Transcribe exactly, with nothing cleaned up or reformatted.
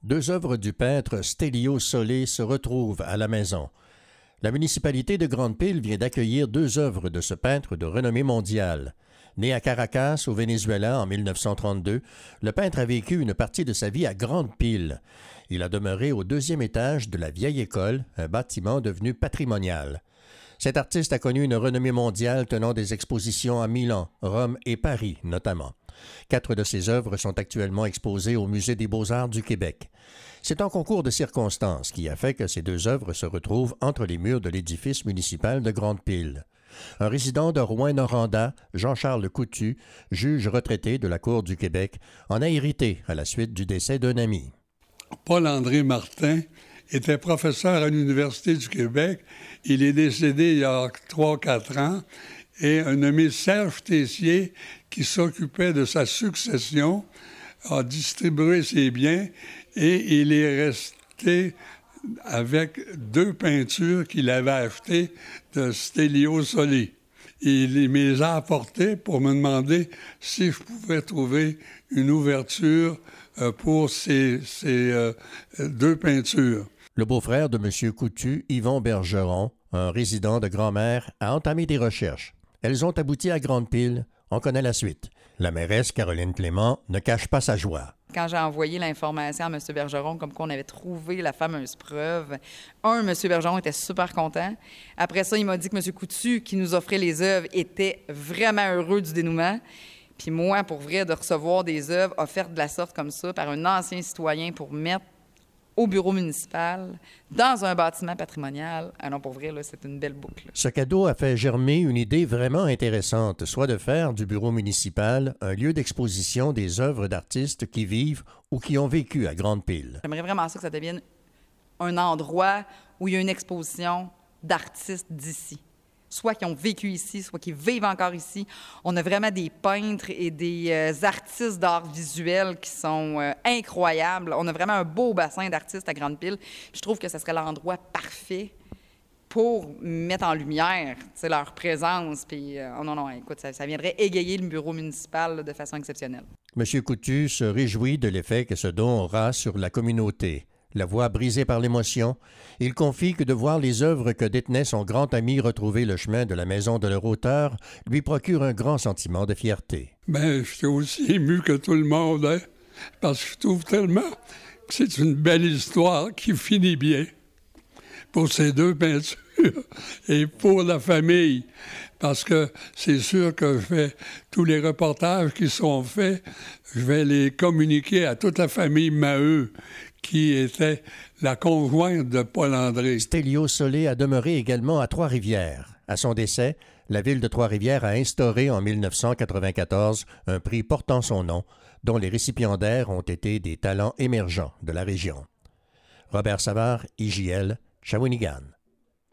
deux œuvres du peintre Stelio Solé se retrouvent à la maison. La municipalité de Grande-Pile vient d'accueillir deux œuvres de ce peintre de renommée mondiale. Né à Caracas, au Venezuela, en mille neuf cent trente-deux, le peintre a vécu une partie de sa vie à Grande-Pile. Il a demeuré au deuxième étage de la vieille école, un bâtiment devenu patrimonial. Cet artiste a connu une renommée mondiale tenant des expositions à Milan, Rome et Paris notamment. Quatre de ses œuvres sont actuellement exposées au Musée des Beaux-Arts du Québec. C'est un concours de circonstances qui a fait que ces deux œuvres se retrouvent entre les murs de l'édifice municipal de Grande-Pile. Un résident de Rouyn-Noranda, Jean-Charles Coutu, juge retraité de la Cour du Québec, en a hérité à la suite du décès d'un ami. Paul-André Martin était professeur à l'Université du Québec. Il est décédé il y a trois ou quatre ans. Et un nommé Serge Tessier, qui s'occupait de sa succession, a distribué ses biens et il est resté avec deux peintures qu'il avait achetées de Stelio Solé. Il me les a apportées pour me demander si je pouvais trouver une ouverture pour ces, ces euh, deux peintures. Le beau-frère de M. Coutu, Yvon Bergeron, un résident de Grand-Mère, a entamé des recherches. Elles ont abouti à Grande-Pile. On connaît la suite. La mairesse Caroline Clément ne cache pas sa joie. Quand j'ai envoyé l'information à M. Bergeron, comme quoi on avait trouvé la fameuse preuve, un, M. Bergeron était super content. Après ça, il m'a dit que M. Coutu, qui nous offrait les œuvres, était vraiment heureux du dénouement. Puis moi, pour vrai, de recevoir des œuvres offertes de la sorte comme ça par un ancien citoyen pour mettre au bureau municipal, dans un bâtiment patrimonial. Ah non, pour vrai, là, c'est une belle boucle. Ce cadeau a fait germer une idée vraiment intéressante, soit de faire du bureau municipal un lieu d'exposition des œuvres d'artistes qui vivent ou qui ont vécu à Grande-Pile. J'aimerais vraiment ça que ça devienne un endroit où il y a une exposition d'artistes d'ici. Soit qui ont vécu ici, soit qui vivent encore ici. On a vraiment des peintres et des euh, artistes d'art visuel qui sont euh, incroyables. On a vraiment un beau bassin d'artistes à Grande-Pile. Je trouve que ce serait l'endroit parfait pour mettre en lumière leur présence. Puis, euh, oh non, non, écoute, ça, ça viendrait égayer le bureau municipal là, de façon exceptionnelle. M. Coutu se réjouit de l'effet que ce don aura sur la communauté. La voix brisée par l'émotion, il confie que de voir les œuvres que détenait son grand ami retrouver le chemin de la maison de leur auteur lui procure un grand sentiment de fierté. Bien, je suis aussi ému que tout le monde, hein, parce que je trouve tellement que c'est une belle histoire qui finit bien pour ces deux peintures et pour la famille. Parce que c'est sûr que je vais, tous les reportages qui sont faits, je vais les communiquer à toute la famille Maheu, qui était la conjointe de Paul-André. Stelio Solé a demeuré également à Trois-Rivières. À son décès, la ville de Trois-Rivières a instauré en mille neuf cent quatre-vingt-quatorze un prix portant son nom, dont les récipiendaires ont été des talents émergents de la région. Robert Savard, I J L, Shawinigan.